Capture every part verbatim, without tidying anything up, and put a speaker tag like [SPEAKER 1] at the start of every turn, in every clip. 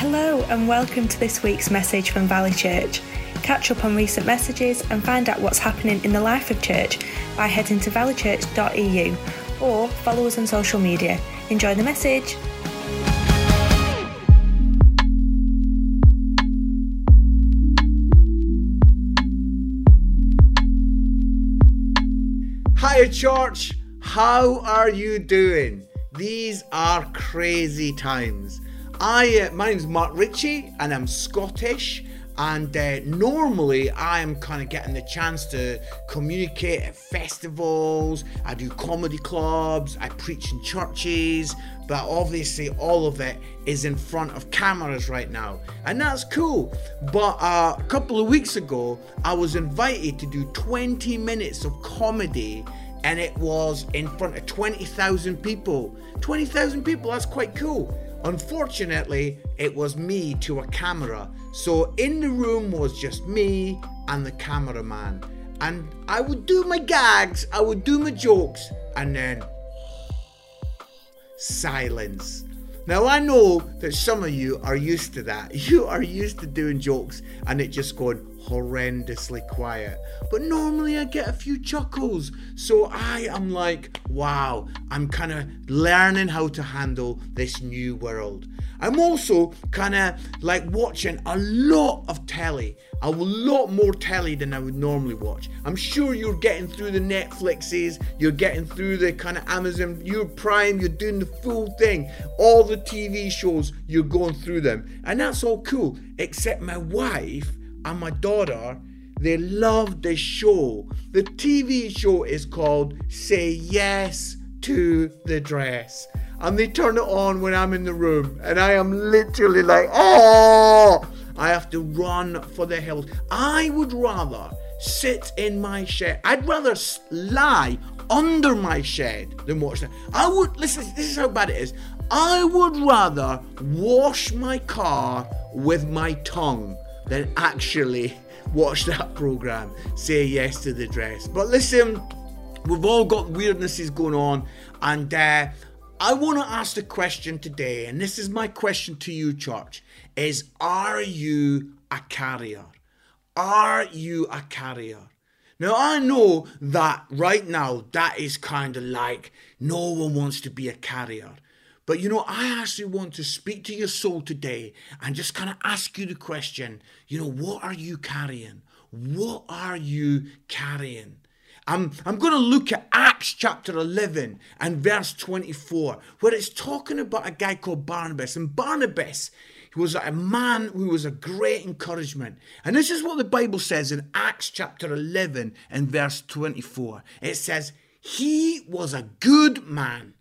[SPEAKER 1] Hello and welcome to this week's message from Valley Church. Catch up on recent messages and find out what's happening in the life of church by heading to valley church dot e u or follow us on social media. Enjoy the message.
[SPEAKER 2] Hi church, how are you doing? These are crazy times. I, uh, my name's Mark Ritchie and I'm Scottish, and uh, normally I am kind of getting the chance to communicate at festivals, I do comedy clubs, I preach in churches, but obviously all of it is in front of cameras right now, and that's cool. But uh, a couple of weeks ago I was invited to do twenty minutes of comedy, and it was in front of twenty thousand people. twenty thousand people, that's quite cool. Unfortunately, it was me to a camera. So in the room was just me and the cameraman. And I would do my gags, I would do my jokes, and then silence. Now I know that some of you are used to that. You are used to doing jokes and it just going horrendously quiet. But normally I get a few chuckles. So I am like, wow, I'm kind of learning how to handle this new world. I'm also kind of like watching a lot of telly, a lot more telly than I would normally watch. I'm sure you're getting through the Netflixes, you're getting through the kind of Amazon, your Prime, you're doing the full thing. All the T V shows, you're going through them. And that's all cool, except my wife and my daughter, they love this show. The T V show is called Say Yes to the Dress. And they turn it on when I'm in the room. And I am literally like, oh, I have to run for the hills. I would rather sit in my shed. I'd rather lie under my shed than watch that. I would, listen, this is how bad it is. I would rather wash my car with my tongue than actually watch that program, Say Yes to the Dress. But listen, we've all got weirdnesses going on, and uh, I want to ask the question today, and this is my question to you, church, is are you a carrier? Are you a carrier? Now, I know that right now, that is kind of like no one wants to be a carrier. But you know, I actually want to speak to your soul today and just kind of ask you the question, you know, what are you carrying? What are you carrying? I'm, I'm going to look at Acts chapter eleven and verse twenty-four, where it's talking about a guy called Barnabas. And Barnabas, he was a man who was a great encouragement. And this is what the Bible says in Acts chapter eleven and verse twenty-four. It says, he was a good man,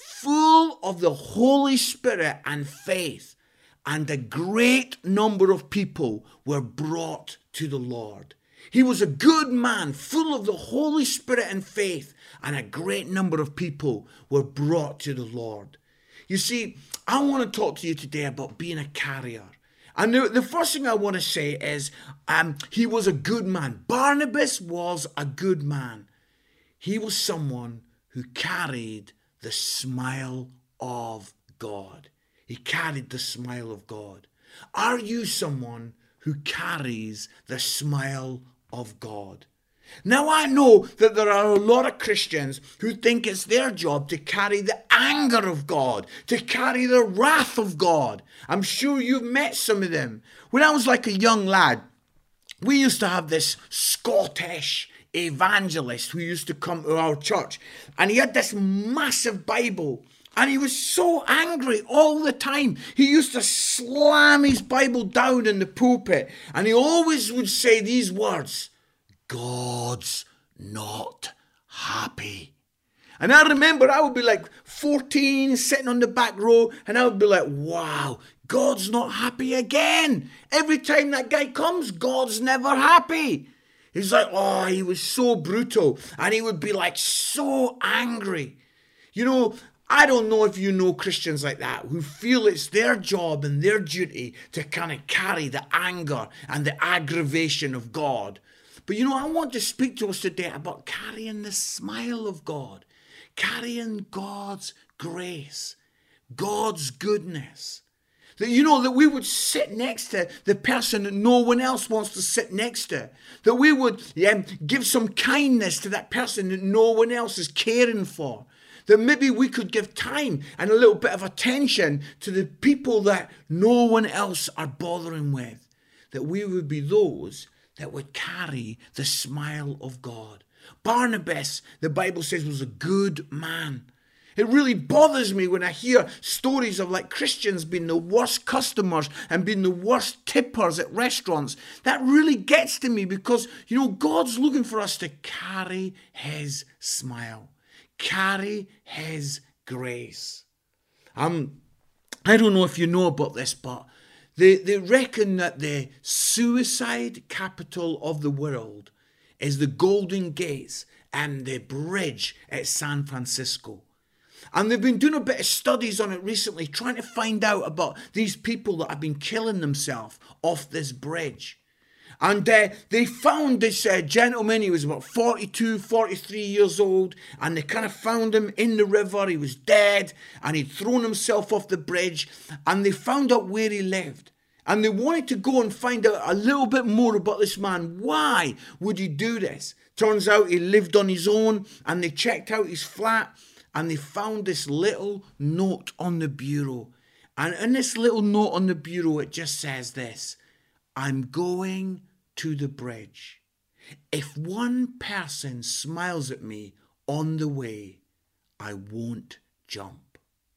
[SPEAKER 2] full of the Holy Spirit and faith, and a great number of people were brought to the Lord. He was a good man, full of the Holy Spirit and faith, and a great number of people were brought to the Lord. You see, I want to talk to you today about being a carrier. And the, the first thing I want to say is um, he was a good man. Barnabas was a good man. He was someone who carried the smile of God. He carried the smile of God. Are you someone who carries the smile of God? Now, I know that there are a lot of Christians who think it's their job to carry the anger of God, to carry the wrath of God. I'm sure you've met some of them. When I was like a young lad, we used to have this Scottish evangelist who used to come to our church, and he had this massive Bible, and he was so angry all the time. He used to slam his Bible down in the pulpit, and he always would say these words, God's not happy. And I remember I would be like fourteen, sitting on the back row, and I would be like, wow, God's not happy again. Every time that guy comes, God's never happy. He's like, oh, he was so brutal. And he would be like so angry. You know, I don't know if you know Christians like that who feel it's their job and their duty to kind of carry the anger and the aggravation of God. But you know, I want to speak to us today about carrying the smile of God, carrying God's grace, God's goodness. That, you know, that we would sit next to the person that no one else wants to sit next to. That we would um, give some kindness to that person that no one else is caring for. That maybe we could give time and a little bit of attention to the people that no one else are bothering with. That we would be those that would carry the smile of God. Barnabas, the Bible says, was a good man. It really bothers me when I hear stories of like Christians being the worst customers and being the worst tippers at restaurants. That really gets to me because, you know, God's looking for us to carry his smile, carry his grace. Um, I don't know if you know about this, but they, they reckon that the suicide capital of the world is the Golden Gates and the bridge at San Francisco. And they've been doing a bit of studies on it recently, trying to find out about these people that have been killing themselves off this bridge. And uh, they found this uh, gentleman, he was about forty-two, forty-three years old, and they kind of found him in the river. He was dead, and he'd thrown himself off the bridge, and they found out where he lived. And they wanted to go and find out a little bit more about this man. Why would he do this? Turns out he lived on his own, and they checked out his flat, and they found this little note on the bureau. And in this little note on the bureau, it just says this: I'm going to the bridge. If one person smiles at me on the way, I won't jump.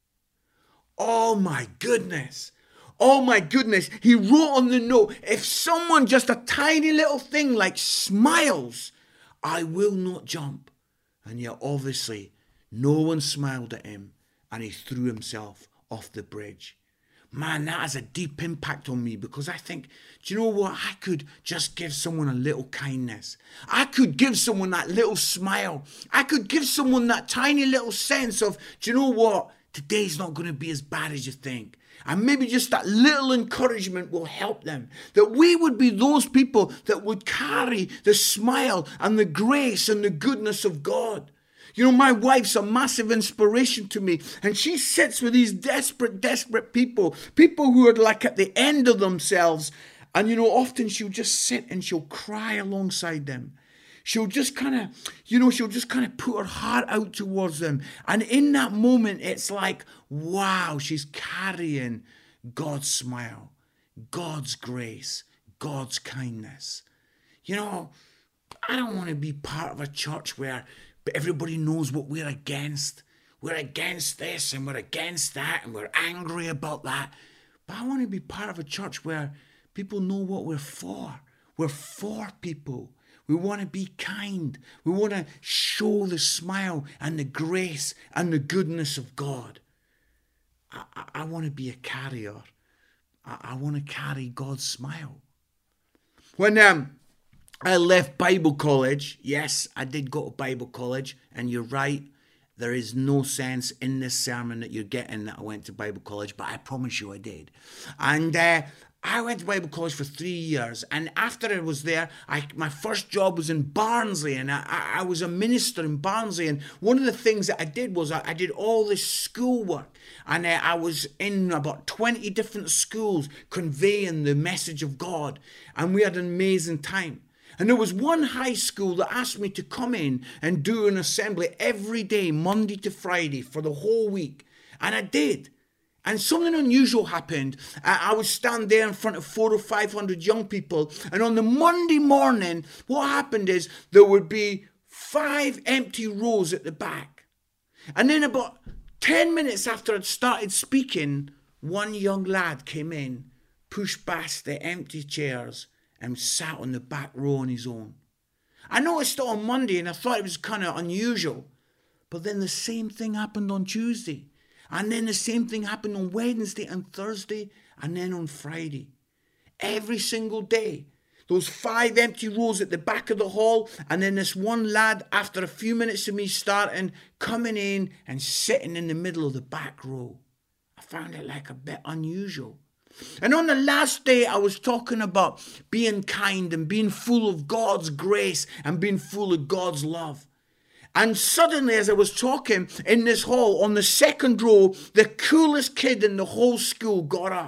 [SPEAKER 2] Oh my goodness. Oh my goodness. He wrote on the note, if someone, just a tiny little thing like smiles, I will not jump. And yet obviously no one smiled at him, and he threw himself off the bridge. Man, that has a deep impact on me, because I think, do you know what? I could just give someone a little kindness. I could give someone that little smile. I could give someone that tiny little sense of, do you know what? Today's not going to be as bad as you think. And maybe just that little encouragement will help them. That we would be those people that would carry the smile and the grace and the goodness of God. You know, my wife's a massive inspiration to me, and she sits with these desperate, desperate people, people who are like at the end of themselves. And, you know, often she'll just sit and she'll cry alongside them. She'll just kind of, you know, she'll just kind of put her heart out towards them. And in that moment, it's like, wow, she's carrying God's smile, God's grace, God's kindness. You know, I don't want to be part of a church where but everybody knows what we're against. We're against this and we're against that and we're angry about that. But I want to be part of a church where people know what we're for. We're for people. We want to be kind. We want to show the smile and the grace and the goodness of God. I, I, I want to be a carrier. I, I want to carry God's smile. When um. I left Bible college. Yes, I did go to Bible college. And you're right, there is no sense in this sermon that you're getting that I went to Bible college, but I promise you I did. And uh, I went to Bible college for three years. And after I was there, I, my first job was in Barnsley. And I, I, I was a minister in Barnsley. And one of the things that I did was I, I did all this schoolwork. And uh, I was in about twenty different schools conveying the message of God. And we had an amazing time. And there was one high school that asked me to come in and do an assembly every day, Monday to Friday, for the whole week. And I did. And something unusual happened. I would stand there in front of four or five hundred young people. And on the Monday morning, what happened is there would be five empty rows at the back. And then about ten minutes after I'd started speaking, one young lad came in, pushed past the empty chairs, and sat on the back row on his own. I noticed it on Monday and I thought it was kind of unusual. But then the same thing happened on Tuesday. And then the same thing happened on Wednesday and Thursday and then on Friday. Every single day. Those five empty rows at the back of the hall, and then this one lad, after a few minutes of me starting, coming in and sitting in the middle of the back row. I found it like a bit unusual. And on the last day, I was talking about being kind and being full of God's grace and being full of God's love. And suddenly, as I was talking in this hall, on the second row, the coolest kid in the whole school got up.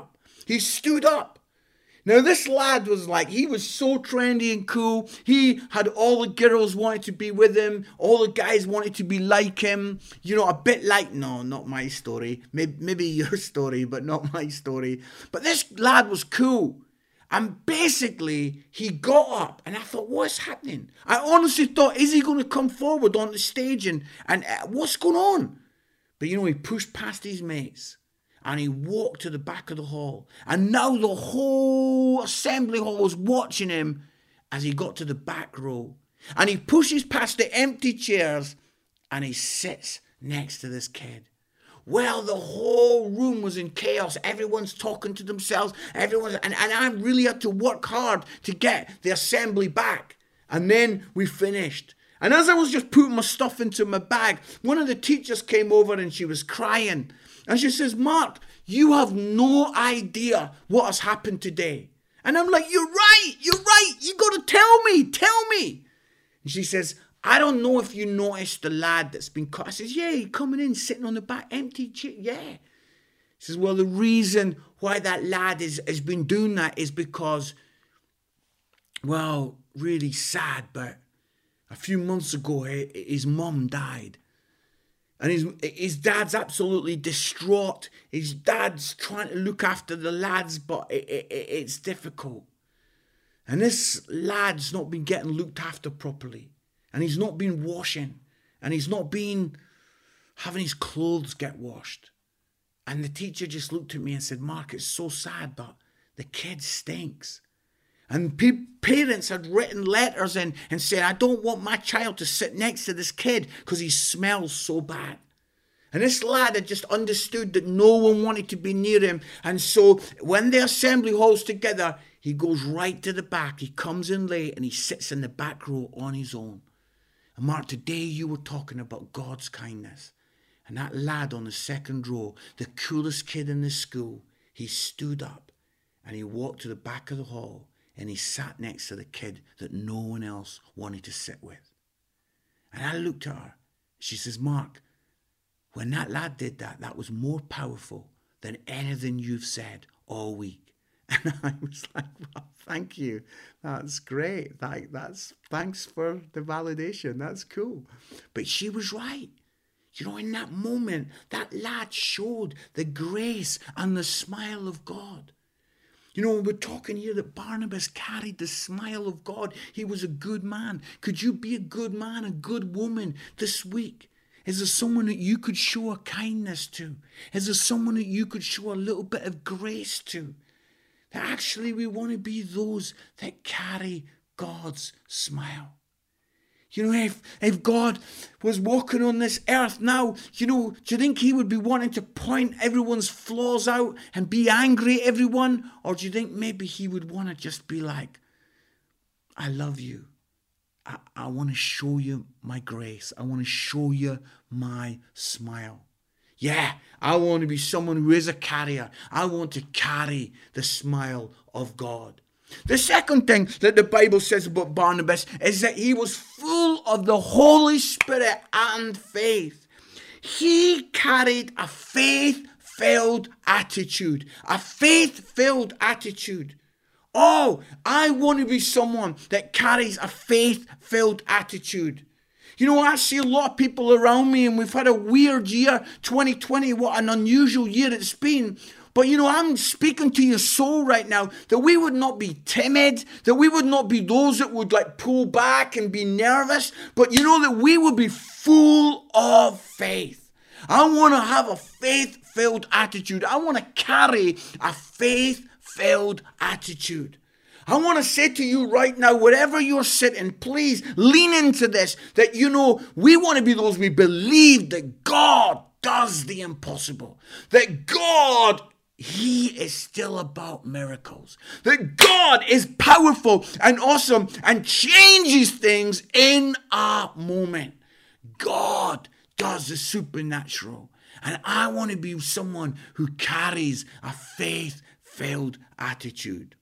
[SPEAKER 2] He stood up. Now, this lad was like, he was so trendy and cool. He had all the girls wanted to be with him. All the guys wanted to be like him. You know, a bit like, no, not my story. Maybe, maybe your story, but not my story. But this lad was cool. And basically, he got up and I thought, what's happening? I honestly thought, is he going to come forward on the stage and, and uh, what's going on? But you know, he pushed past his mates. And he walked to the back of the hall. And now the whole assembly hall was watching him as he got to the back row. And he pushes past the empty chairs and he sits next to this kid. Well, the whole room was in chaos. Everyone's talking to themselves. Everyone's, and, and I really had to work hard to get the assembly back. And then we finished. And as I was just putting my stuff into my bag, one of the teachers came over and she was crying. And she says, Mark, you have no idea what has happened today. And I'm like, you're right, you're right. You got to tell me, tell me. And she says, I don't know if you noticed the lad that's been cut. I says, yeah, he's coming in, sitting on the back, empty chair. Yeah. She says, well, the reason why that lad is, has been doing that is because, well, really sad, but a few months ago, his mum died. And his, his dad's absolutely distraught. His dad's trying to look after the lads, but it, it, it's difficult. And this lad's not been getting looked after properly. And he's not been washing. And he's not been having his clothes get washed. And the teacher just looked at me and said, Mark, it's so sad, but the kid stinks. And pe- parents had written letters in and said, I don't want my child to sit next to this kid because he smells so bad. And this lad had just understood that no one wanted to be near him. And so when the assembly hall's together, he goes right to the back. He comes in late and he sits in the back row on his own. And Mark, today you were talking about God's kindness. And that lad on the second row, the coolest kid in the school, he stood up and he walked to the back of the hall. And he sat next to the kid that no one else wanted to sit with. And I looked at her. She says, Mark, when that lad did that, that was more powerful than anything you've said all week. And I was like, well, thank you. That's great. That, that's, thanks for the validation. That's cool. But she was right. You know, in that moment, that lad showed the grace and the smile of God. You know, we're talking here that Barnabas carried the smile of God. He was a good man. Could you be a good man, a good woman this week? Is there someone that you could show a kindness to? Is there someone that you could show a little bit of grace to? That actually we want to be those that carry God's smile. You know, if, if God was walking on this earth now, you know, do you think he would be wanting to point everyone's flaws out and be angry at everyone? Or do you think maybe he would want to just be like, I love you. I, I want to show you my grace. I want to show you my smile. Yeah, I want to be someone who is a carrier. I want to carry the smile of God. The second thing that the Bible says about Barnabas is that he was full of the Holy Spirit and faith. He carried a faith-filled attitude, a faith-filled attitude. Oh, I want to be someone that carries a faith-filled attitude. You know, I see a lot of people around me, and we've had a weird year, twenty twenty, what an unusual year it's been. But, you know, I'm speaking to your soul right now that we would not be timid, that we would not be those that would like pull back and be nervous, but, you know, that we would be full of faith. I want to have a faith-filled attitude. I want to carry a faith-filled attitude. I want to say to you right now, wherever you're sitting, please lean into this, that, you know, we want to be those we believe that God does the impossible, that God, He is still about miracles, that God is powerful and awesome and changes things in a moment. God does the supernatural. And I want to be someone who carries a faith-filled attitude.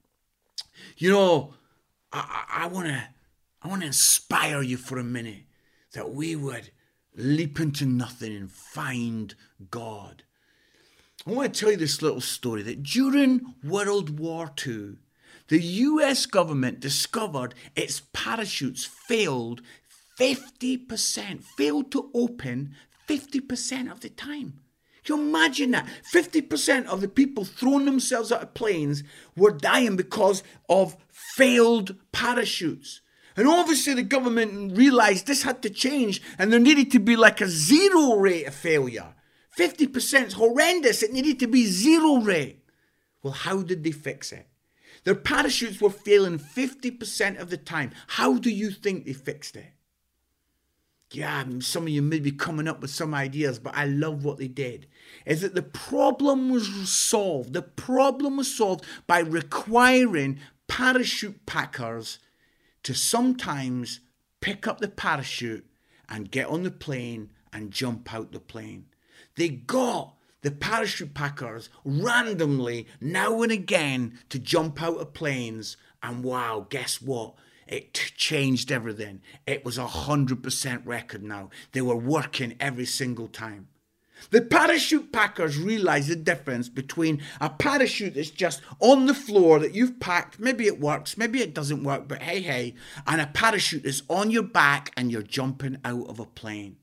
[SPEAKER 2] You know, I, I want to I want to inspire you for a minute that we would leap into nothing and find God. I want to tell you this little story that during World War Two, the U S government discovered its parachutes failed fifty percent, failed to open fifty percent of the time. Can you imagine that? fifty percent of the people throwing themselves out of planes were dying because of failed parachutes. And obviously the government realised this had to change and there needed to be like a zero rate of failure. fifty percent is horrendous. It needed to be zero rate. Well, how did they fix it? Their parachutes were failing fifty percent of the time. How do you think they fixed it? Yeah, some of you may be coming up with some ideas, but I love what they did. Is that the problem was solved. The problem was solved by requiring parachute packers to sometimes pick up the parachute and get on the plane and jump out the plane. They got the parachute packers randomly now and again to jump out of planes, and wow, guess what? It changed everything. It was a one hundred percent record now. They were working every single time. The parachute packers realised the difference between a parachute that's just on the floor that you've packed, maybe it works, maybe it doesn't work, but hey, hey, and a parachute that's on your back and you're jumping out of a plane.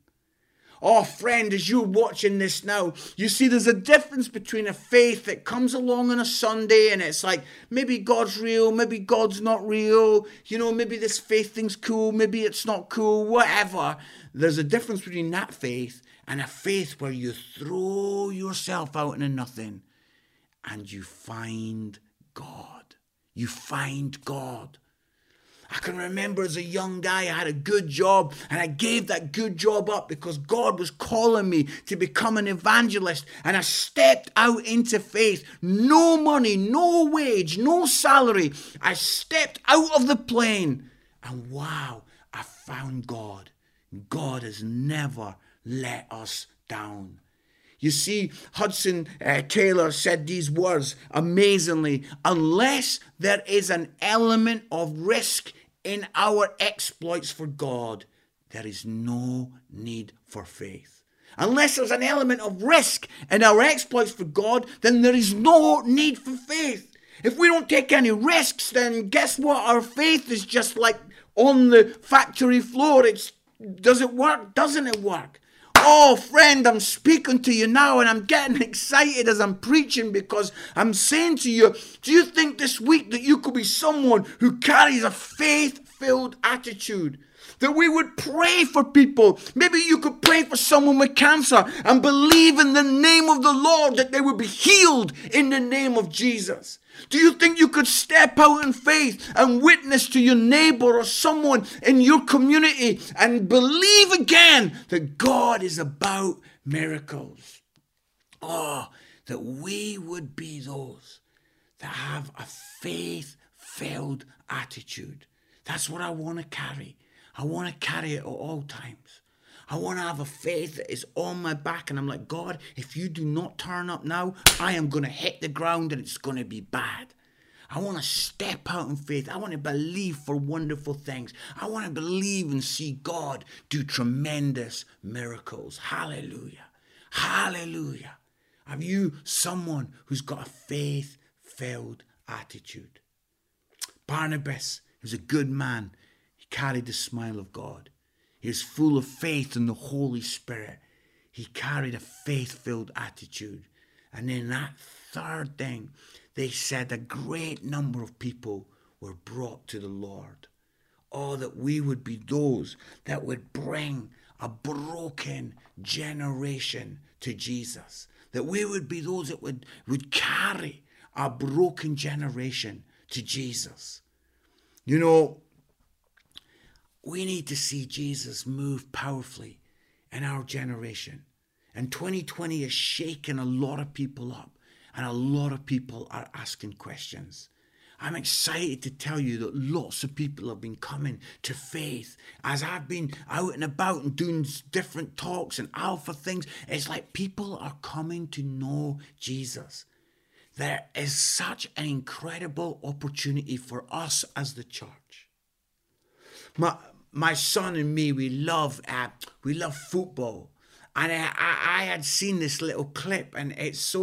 [SPEAKER 2] Oh, friend, as you're watching this now, you see there's a difference between a faith that comes along on a Sunday and it's like, maybe God's real, maybe God's not real, you know, maybe this faith thing's cool, maybe it's not cool, whatever. There's a difference between that faith and a faith where you throw yourself out into nothing and you find God. You find God. I can remember as a young guy, I had a good job and I gave that good job up because God was calling me to become an evangelist, and I stepped out into faith. No money, no wage, no salary. I stepped out of the plane and wow, I found God. God has never let us down. You see, Hudson uh, Taylor said these words amazingly: unless there is an element of risk in our exploits for God, there is no need for faith. Unless there's an element of risk in our exploits for God, then there is no need for faith. If we don't take any risks, then guess what? Our faith is just like on the factory floor. It's, does it work? Doesn't it work? Oh, friend, I'm speaking to you now and I'm getting excited as I'm preaching because I'm saying to you, do you think this week that you could be someone who carries a faith-filled attitude? That we would pray for people. Maybe you could pray for someone with cancer and believe in the name of the Lord that they would be healed in the name of Jesus. Do you think you could step out in faith and witness to your neighbor or someone in your community and believe again that God is about miracles? Oh, that we would be those that have a faith-filled attitude. That's what I want to carry. I want to carry it at all times. I want to have a faith that is on my back and I'm like, God, if you do not turn up now, I am going to hit the ground and it's going to be bad. I want to step out in faith. I want to believe for wonderful things. I want to believe and see God do tremendous miracles. Hallelujah. Hallelujah. Are you someone who's got a faith-filled attitude? Barnabas was a good man. He carried the smile of God. He was full of faith in the Holy Spirit. He carried a faith-filled attitude. And then that third thing, they said a great number of people were brought to the Lord. Oh, that we would be those that would bring a broken generation to Jesus. That we would be those that would, would carry a broken generation to Jesus. You know, we need to see Jesus move powerfully in our generation. And twenty twenty has shaken a lot of people up. And a lot of people are asking questions. I'm excited to tell you that lots of people have been coming to faith. As I've been out and about and doing different talks and alpha things, it's like people are coming to know Jesus. There is such an incredible opportunity for us as the church. My, my son and me, we love, uh, we love football. And I, I, I had seen this little clip and it's so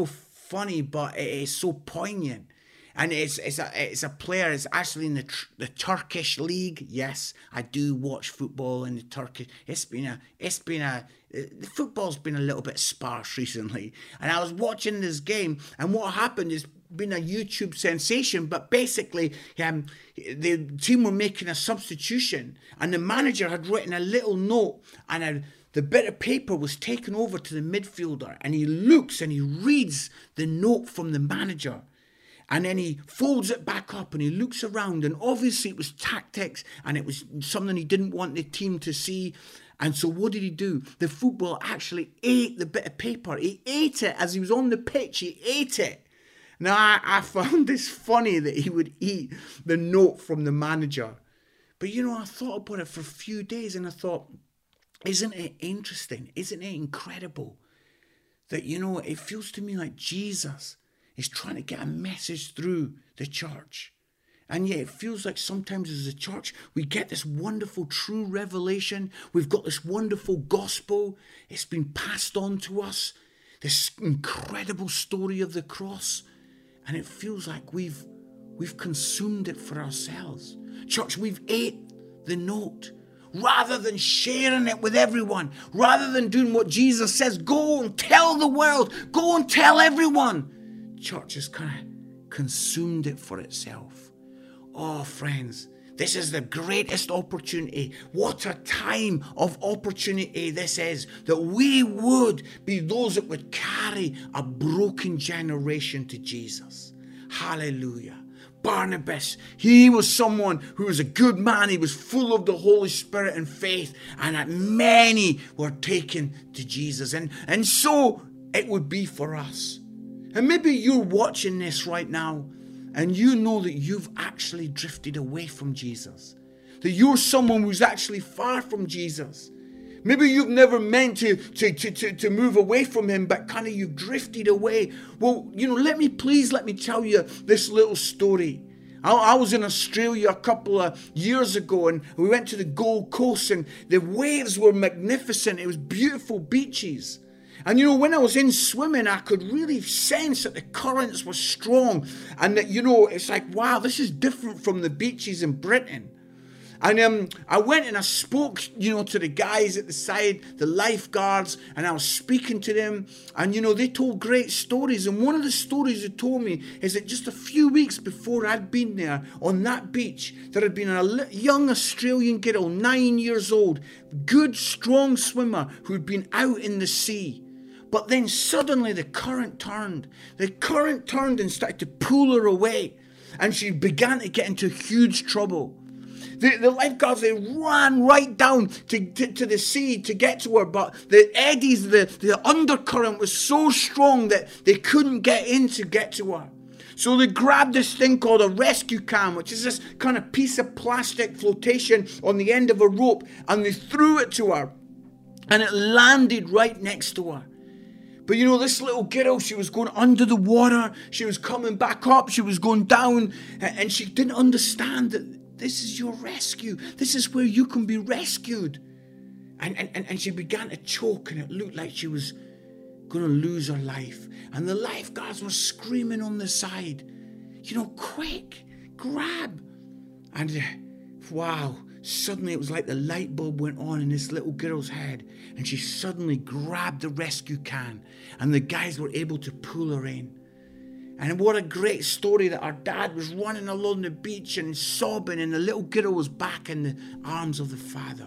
[SPEAKER 2] funny, but it is so poignant. And it's it's a it's a player. It's actually in the the Turkish league. Yes, I do watch football in the Turkish. It's been a it's been a the football's been a little bit sparse recently. And I was watching this game, and what happened is been a YouTube sensation. But basically, um, the team were making a substitution, and the manager had written a little note, and a, the bit of paper was taken over to the midfielder, and he looks and he reads the note from the manager. And then he folds it back up and he looks around, and obviously it was tactics and it was something he didn't want the team to see. And so what did he do? The footballer actually ate the bit of paper. He ate it as he was on the pitch. He ate it. Now, I, I found this funny that he would eat the note from the manager. But, you know, I thought about it for a few days and I thought, isn't it interesting? Isn't it incredible that, you know, it feels to me like Jesus is trying to get a message through the church. And yet it feels like sometimes as a church, we get this wonderful true revelation. We've got this wonderful gospel. It's been passed on to us. This incredible story of the cross. And it feels like we've, we've consumed it for ourselves. Church, we've ate the note. Rather than sharing it with everyone. Rather than doing what Jesus says, go and tell the world. Go and tell everyone. Church has kind of consumed it for itself. Oh, friends, this is the greatest opportunity. What a time of opportunity this is, that we would be those that would carry a broken generation to Jesus. Hallelujah. Barnabas, he was someone who was a good man. He was full of the Holy Spirit and faith, and that many were taken to Jesus. And, and so it would be for us. And maybe you're watching this right now and you know that you've actually drifted away from Jesus. That you're someone who's actually far from Jesus. Maybe you've never meant to, to, to, to, to move away from him, but kind of you've drifted away. Well, you know, let me please, let me tell you this little story. I, I was in Australia a couple of years ago and we went to the Gold Coast and the waves were magnificent. It was beautiful beaches. And you know, when I was in swimming, I could really sense that the currents were strong. And that, you know, it's like, wow, this is different from the beaches in Britain. And um, I went and I spoke, you know, to the guys at the side, the lifeguards, and I was speaking to them. And, you know, they told great stories. And one of the stories they told me is that just a few weeks before I'd been there on that beach, there had been a young Australian girl, nine years old, good, strong swimmer who had been out in the sea. But then suddenly the current turned. The current turned and started to pull her away. And she began to get into huge trouble. The, the lifeguards, they ran right down to, to, to the sea to get to her. But the eddies, the, the undercurrent was so strong that they couldn't get in to get to her. So they grabbed this thing called a rescue cam, which is this kind of piece of plastic flotation on the end of a rope. And they threw it to her. And it landed right next to her. But you know, this little girl, she was going under the water. She was coming back up. She was going down. And she didn't understand that this is your rescue. This is where you can be rescued. And, and, and she began to choke, and it looked like she was going to lose her life. And the lifeguards were screaming on the side, you know, quick, grab. And uh, wow, suddenly it was like the light bulb went on in this little girl's head, and she suddenly grabbed the rescue can, and the guys were able to pull her in. And what a great story that our dad was running along the beach and sobbing, and the little girl was back in the arms of the father.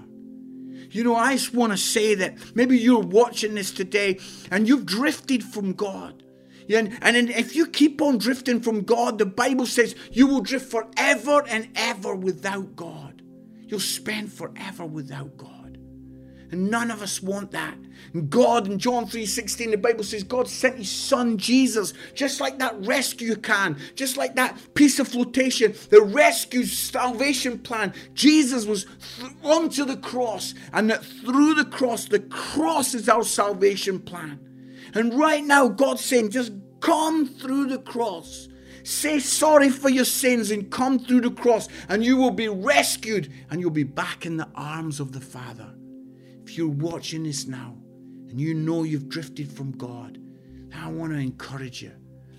[SPEAKER 2] You know, I just want to say that maybe you're watching this today and you've drifted from God. Yeah, and, and if you keep on drifting from God, the Bible says you will drift forever and ever without God. You'll spend forever without God. And none of us want that. And God, in John three sixteen, the Bible says God sent his son Jesus, just like that rescue can, just like that piece of flotation, the rescue salvation plan. Jesus was th- onto the cross, and that through the cross, the cross is our salvation plan. And right now, God's saying, just come through the cross. Say sorry for your sins and come through the cross, and you will be rescued, and you'll be back in the arms of the Father. If you're watching this now and you know you've drifted from God, I want to encourage you.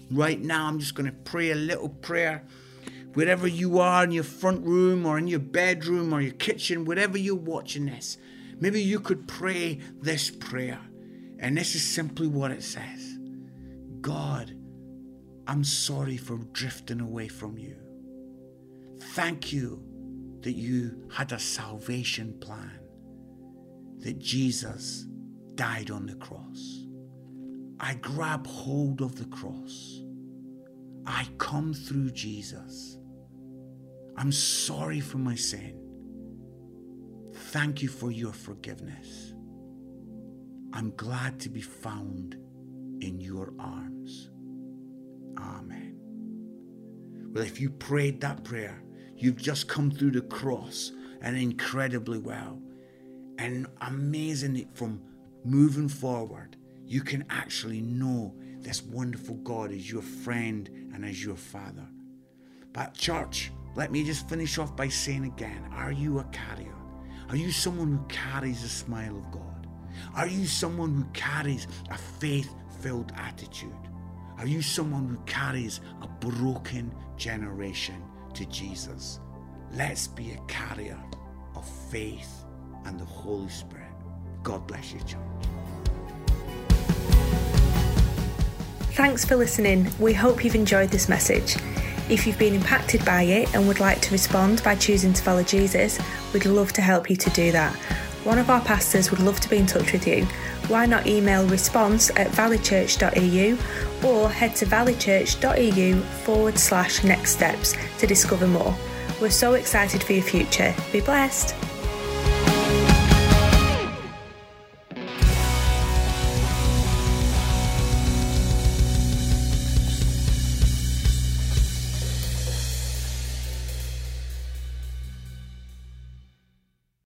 [SPEAKER 2] right now, I'm just going to pray a little prayer. Wherever you are, in your front room or in your bedroom or your kitchen, wherever you're watching this, maybe you could pray this prayer. And this is simply what it says. God, I'm sorry for drifting away from you. Thank you that you had a salvation plan, that Jesus died on the cross. I grab hold of the cross. I come through Jesus. I'm sorry for my sin. Thank you for your forgiveness. I'm glad to be found in your arms. Amen. Well, if you prayed that prayer, you've just come through the cross and incredibly well. And amazing that from moving forward, you can actually know this wonderful God as your friend and as your Father. But church, let me just finish off by saying again, are you a carrier? Are you someone who carries the smile of God? Are you someone who carries a faith-filled attitude? Are you someone who carries a broken generation to Jesus? Let's be a carrier of faith and the Holy Spirit. God bless you, church.
[SPEAKER 1] Thanks for listening. We hope you've enjoyed this message. If you've been impacted by it and would like to respond by choosing to follow Jesus, we'd love to help you to do that. One of our pastors would love to be in touch with you. Why not email response at valleychurch.eu or head to valleychurch.eu forward slash next steps to discover more. We're so excited for your future. Be blessed.